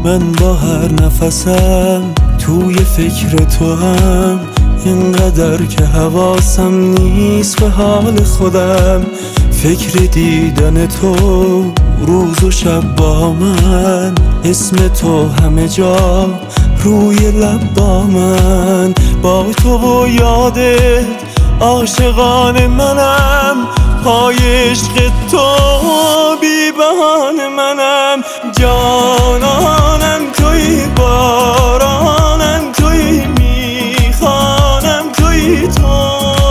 من با هر نفسم توی فکر تو هم، اینقدر که حواسم نیست به حال خودم. فکر دیدن تو روز و شب با من، اسم تو همه جا روی لب با من. با تو و یادت عاشقان منم، پای عشق تو بی بهانه منم. جانانم توی، بارانم توی، میخوانم توی تو.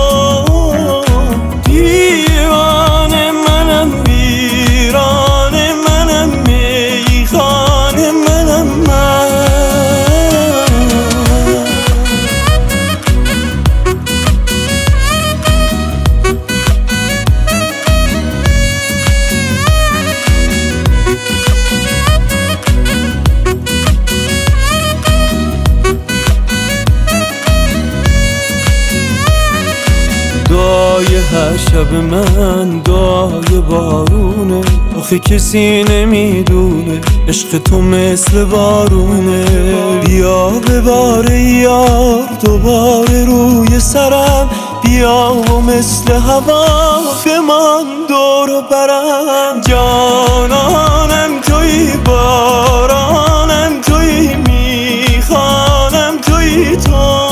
دیوانه منم، ویرانه منم، میخانه منم من. دعای هر شب من دعای بارونه، آخه کسی نمیدونه عشق تو مثل بارونه. بیا بباره یار دوباره روی سرم، بیا و مثل هوا بمان دور و برم. جانانم توی، بارانم توی، میخوانم توی تو.